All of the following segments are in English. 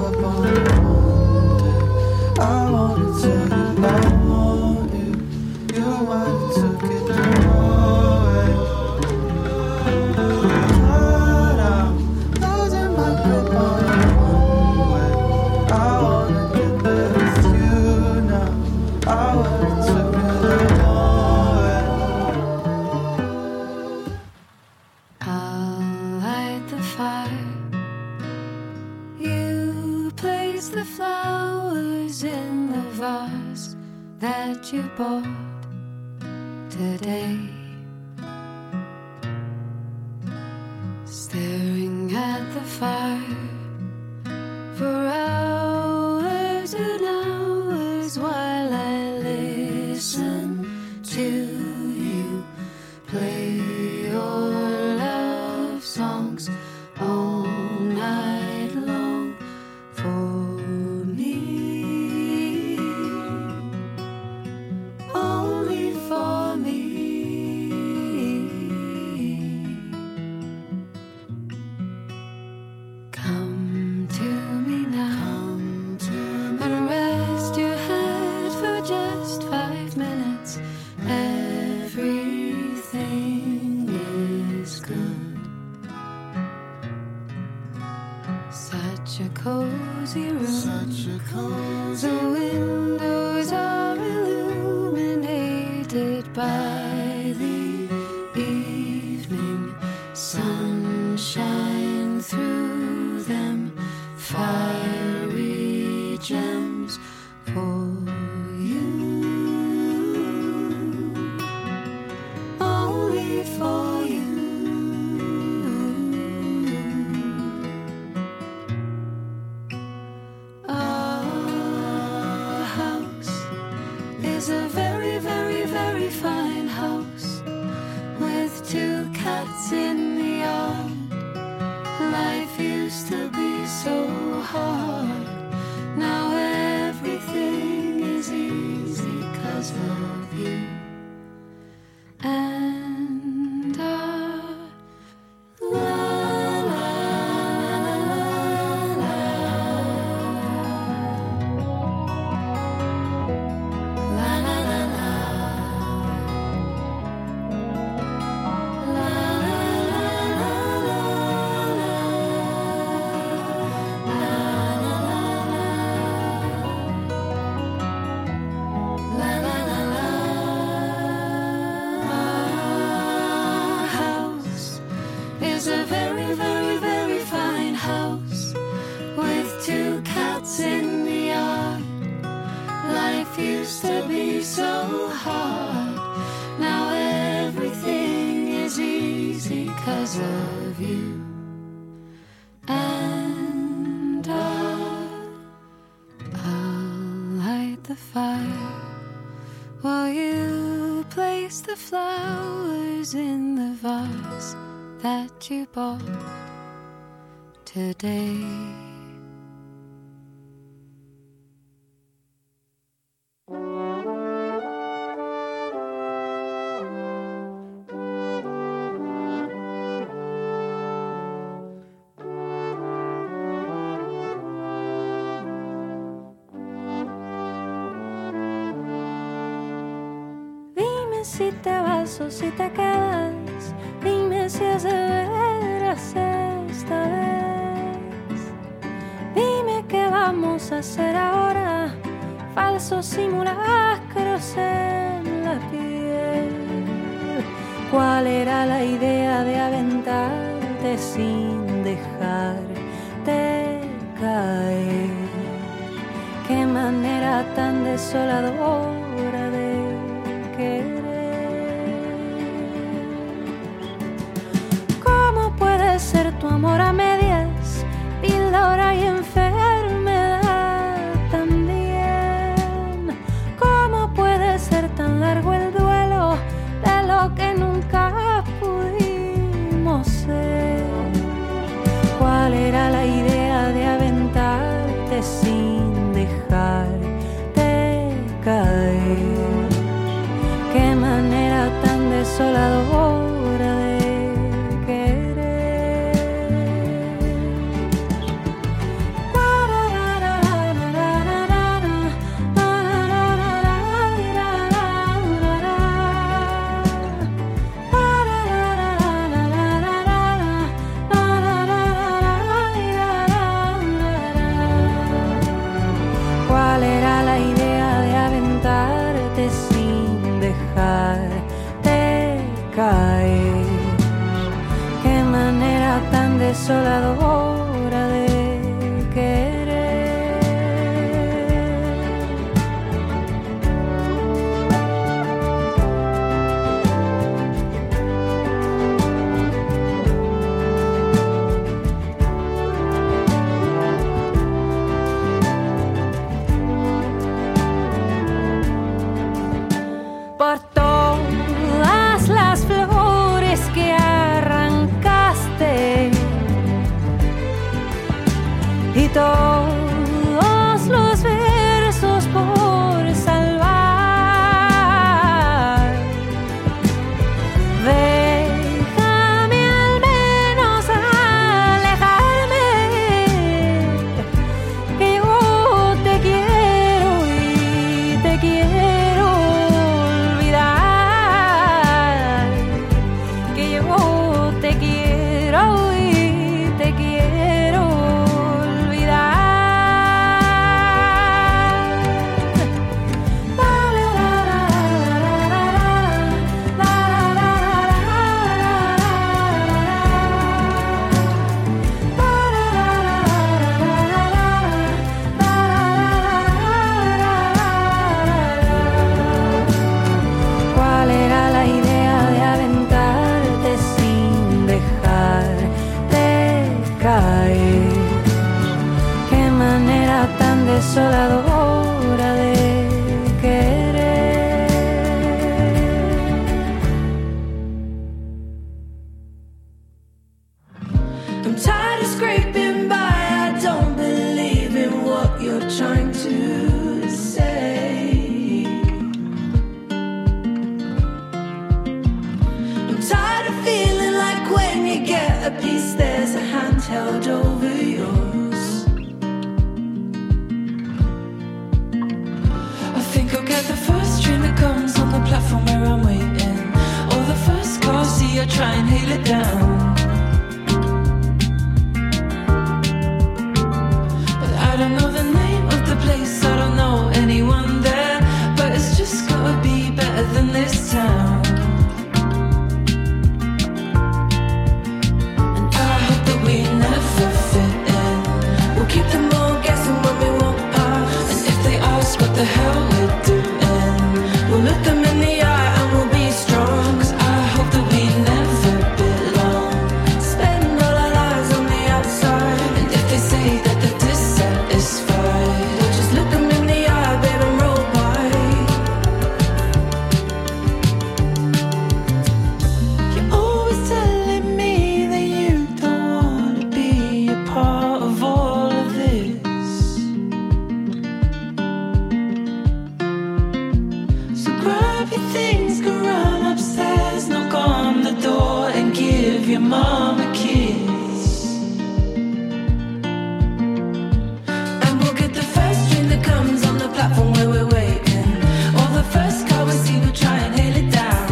You bought today. Dime si te vas o si te quedas. Dime si es de veras esta vez. Dime qué vamos a hacer ahora. Falsos simulacros en la piel. ¿Cuál era la idea de aventarte sin dejarte caer? Qué manera tan desoladora de querer. Ser tu amor a medias, píldora y enfermedad también. ¿Cómo puede ser tan largo el duelo de lo que nunca pudimos ser? ¿Cuál era la idea de aventarte sin dejarte caer? Qué manera tan desoladora de querer. desoladora de querer. Por todas las flores que arrancaste y todos los versos por salvar, déjame al menos alejarme, que yo te quiero y te quiero olvidar, que yo te quiero y te quiero olvidar. ¿Cuál era la idea de aventarte sin dejarte caer? Qué manera tan desoladora de querer. I'm tired of scraping by. I don't believe in what you're trying to say. I'm tired of feeling like when you get a piece, there's a hand held over yours. I think I'll get the first train that comes on the platform where I'm waiting, or the first car, see I try and hail it down. I don't know the name of the place, I don't know anyone there, but it's just gotta be better than this town. And I hope that we never fit in. We'll keep them all guessing when we walk past, and if they ask what the hell we're doing, we'll look them in the eye and we'll be strong. 'Cause I hope that we never belong. Spend all our lives on the outside, and if they say that the dissatisfied, we'll just look them in the eye, babe, and roll by. You're always telling me that you don't wanna be a part of all of this. So grab your things, go run upstairs, knock on the door and give your mom a kiss. And we'll get the first train that comes on the platform where we're waiting, or the first car we see, we'll try and hail it down.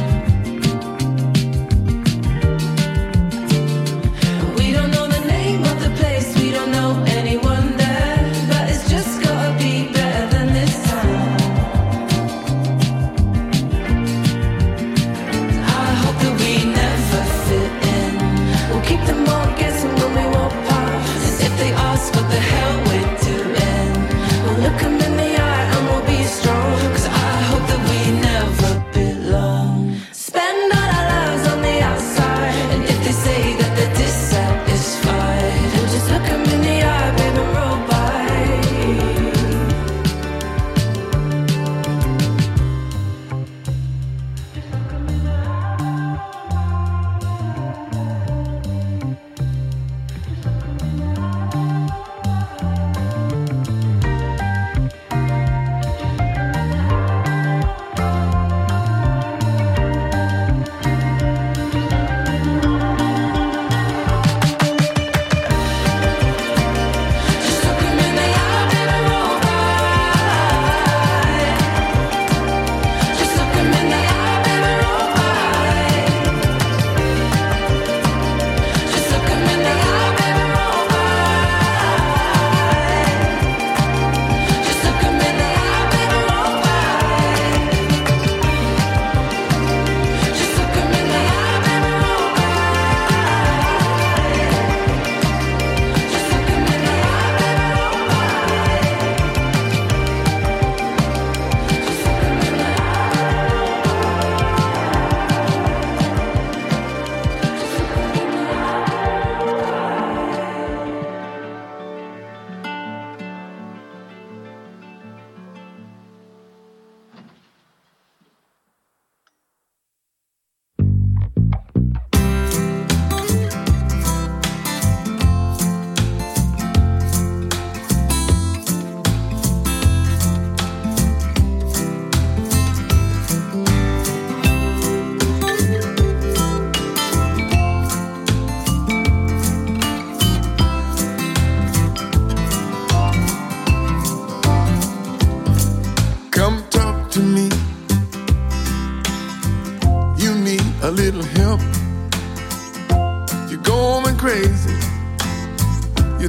We don't know the name of the place, we don't know anyone there, but it's just gotta be better than this town. I hope that we never fit in. We'll keep them all guessing when we walk past, and if they ask what the hell we're doing, we'll look them in the eye and we'll be strong. 'Cause I hope that we never belong. Spend all our lives on the outside, and if they say that they're dissatisfied, we'll just look them in the eye, baby, and roll by.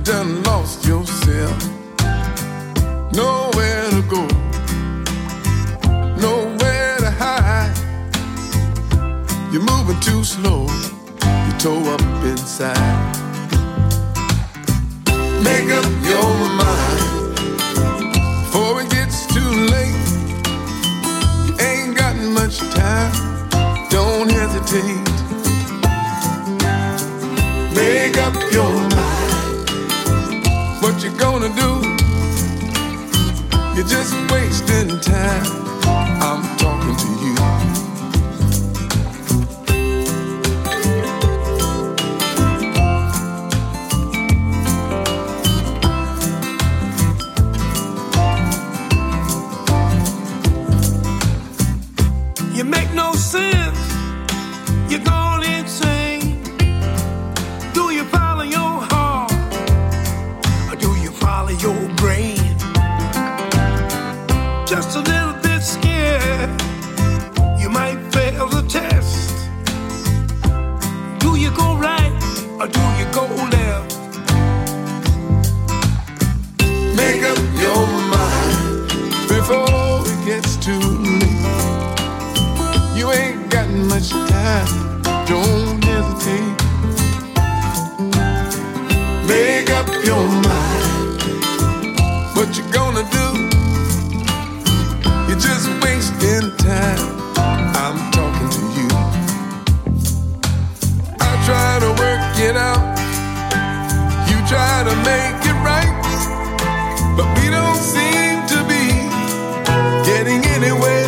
done lost yourself. Nowhere to go, nowhere to hide. You're moving too slow, you're tore up inside. Make up your mind before it gets too late. You ain't got much time, don't hesitate. Make up your mind, what you gonna do? You're just wasting time, I'm talking to you. You make no sense, you're gone insane. Do you follow your heart, or do you follow your brain? Just a little bit scared, you might fail the test. Do you go right, or do you go left? Make up your mind before it gets too late. You ain't got much time, don't hesitate. Make up your mind, what you gonna do? You're just wasting time, I'm talking to you. I try to work it out, you try to make it right, but we don't seem to be getting anywhere.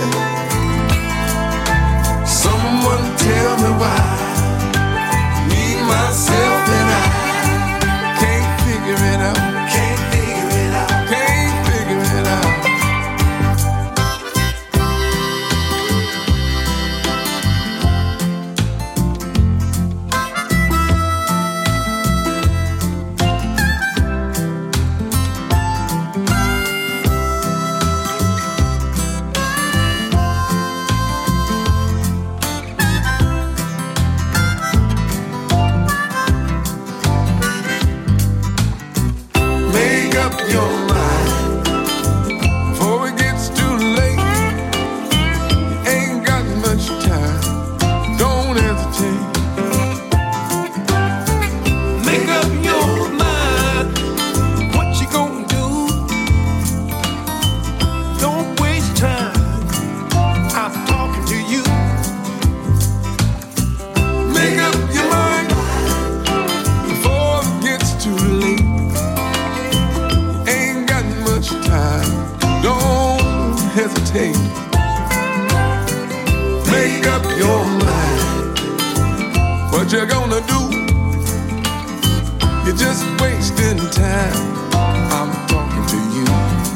Someone tell me why, me, myself and I can't figure it out, can't figure it out, can't figure it out. Make up your mind before it gets too late. Ain't got much time, don't hesitate. Make up your mind, what you gonna do? Don't waste time, I'm talking to you. Make up your mind before it gets too late. Ain't got much time, don't hesitate. Make up your mind, what you gonna do? You're just wasting time, I'm talking to you.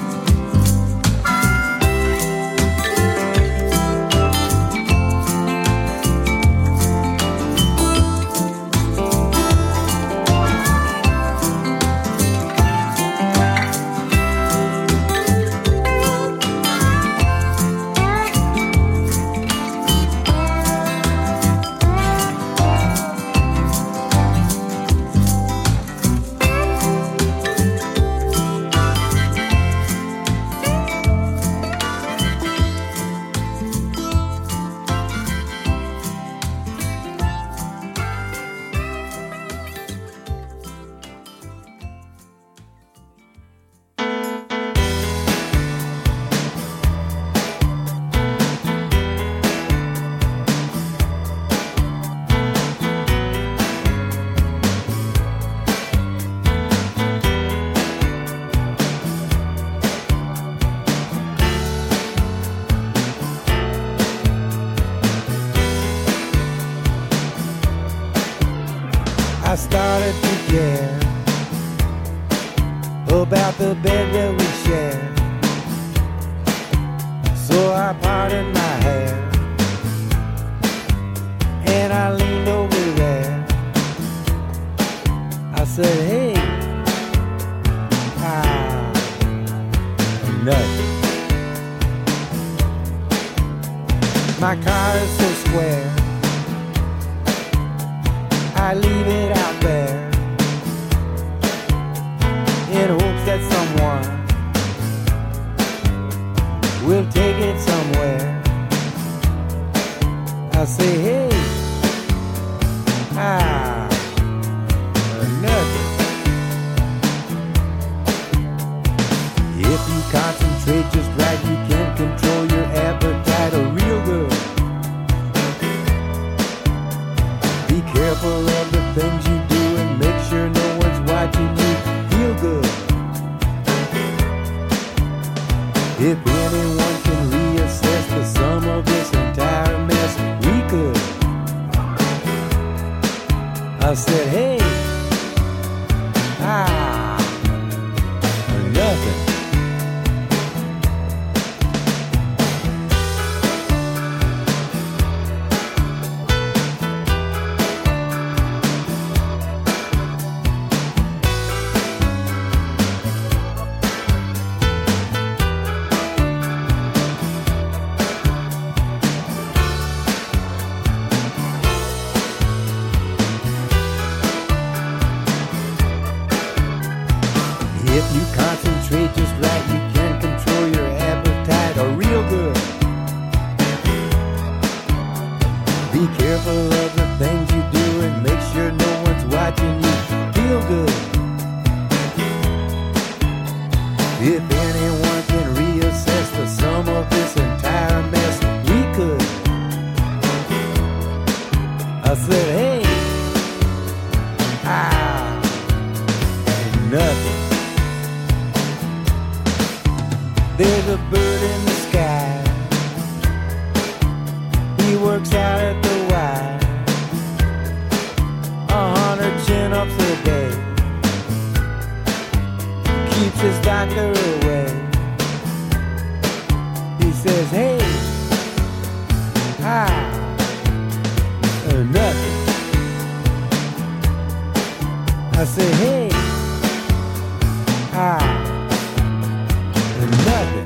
I started to care about the bed that we shared. So I parted my hair and I leaned over there. I said, hey, nothing. My car is so square, I leave it out there. we'll take it somewhere. I say, hey, nothing. If you concentrate just right, you can control your appetite real good. Be careful of the things you do and make sure no one's watching you. Feel good. If anyone can reassess the sum of this entire mess, we could. I said, hey, nothing. If you concentrate just right, you can control your appetite real good. Be careful of the things you do and make sure no one's watching you. Feel good. If anyone can reassess the sum of this entire mess, we could. I said, hey, nothing. There's a bird in the sky. He works out at the Y. 100 chin-ups a day. Keeps his doctor away. He says, hey, nothing. I say, hey, nothing.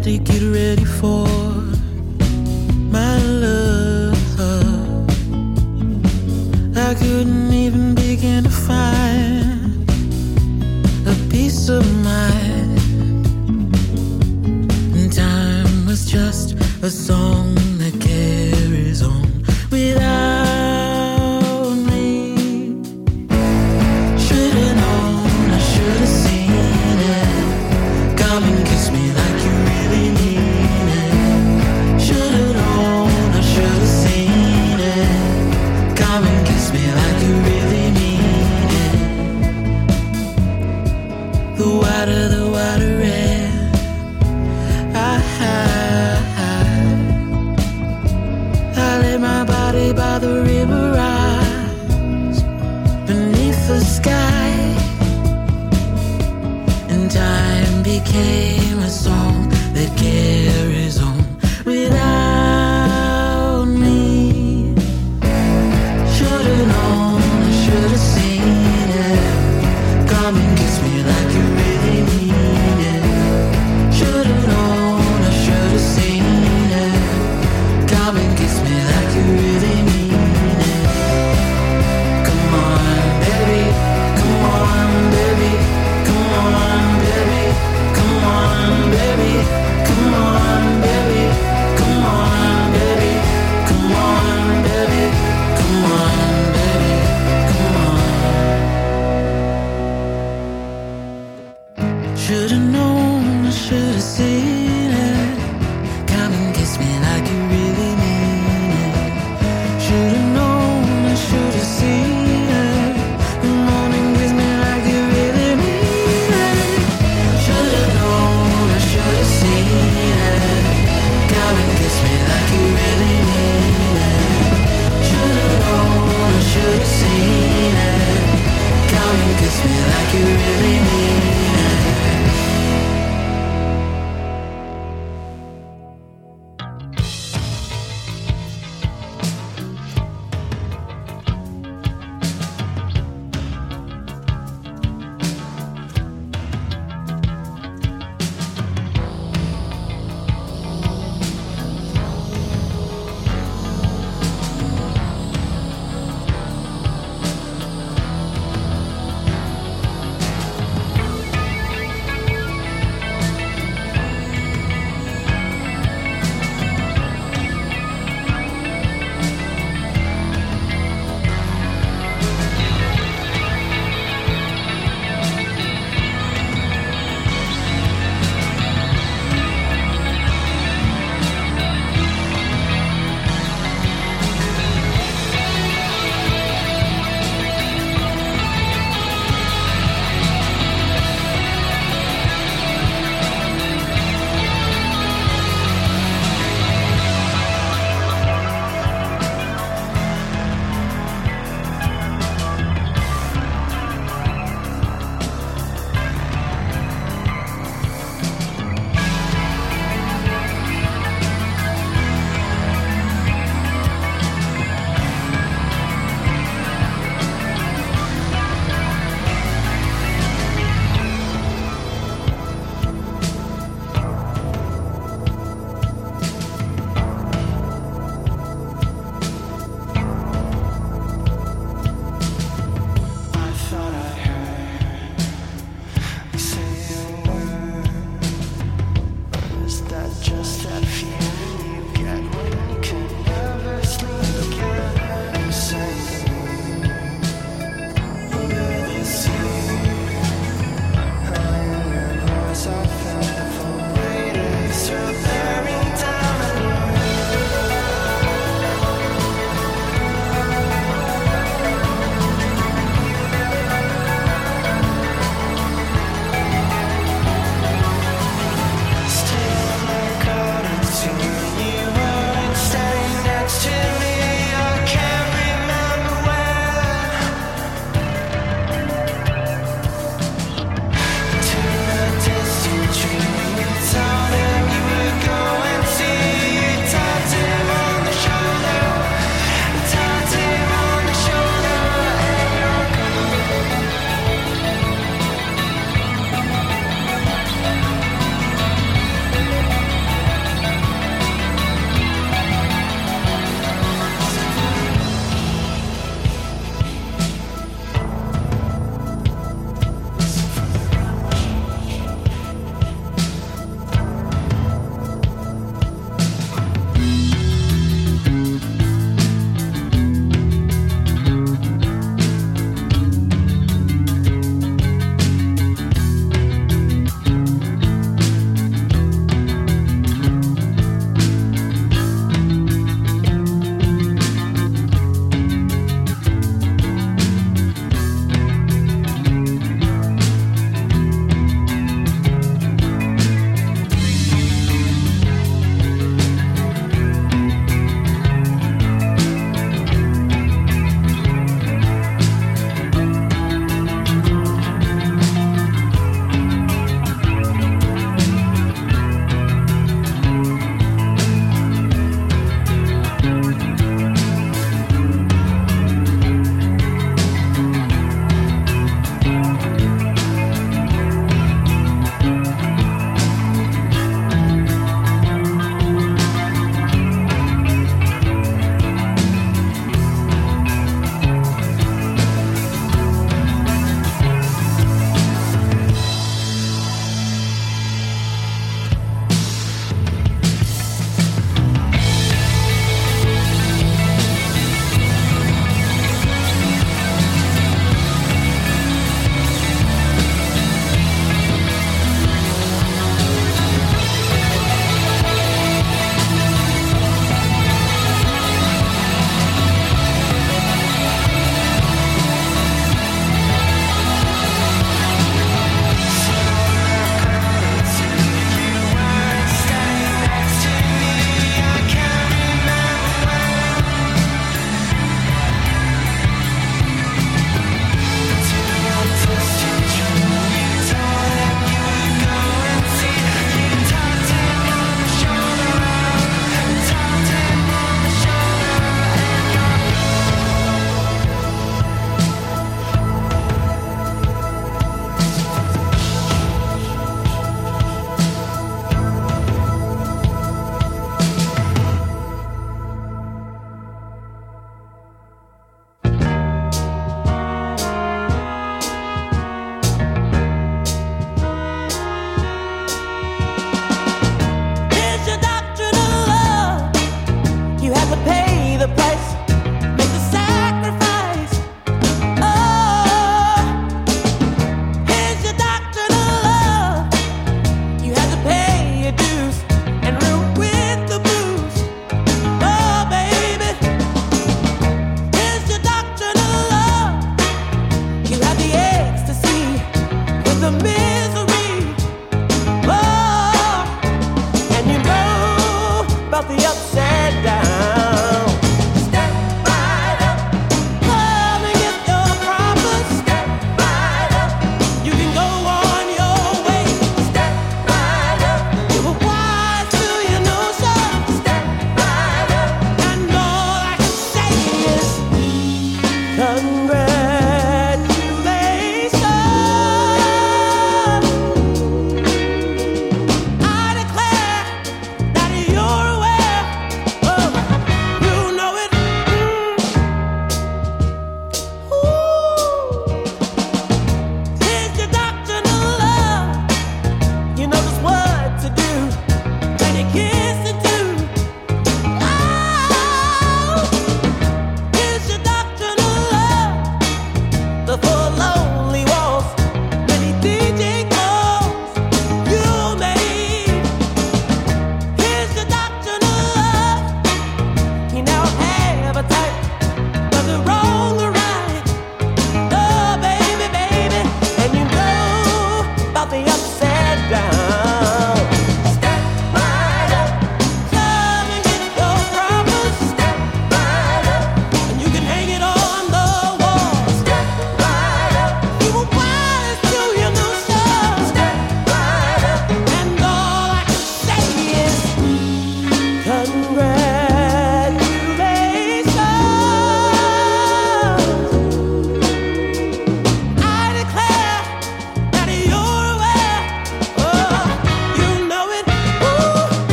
had to get ready for my love. I couldn't even begin to find a peace of mind. And time was just a song that carries on without me. Should've known, I should've seen it. Come and kiss me like you really mean it. Should've known, I should've seen it. Come and kiss me like you really mean it. The water red. I lay my body by the river rise beneath the sky, and time became a song that carries on without me. Should've known, I should've seen it. Come and kiss me like you really mean it. Should've known, I should've seen it. Come and kiss me like you really mean it. Come on, baby. Come on, baby. Come on, baby. Come on, baby. Come on, baby. Come on, baby. Come on, baby. Come on, baby. Come on. Should've known, I should've seen it. Come and kiss me like you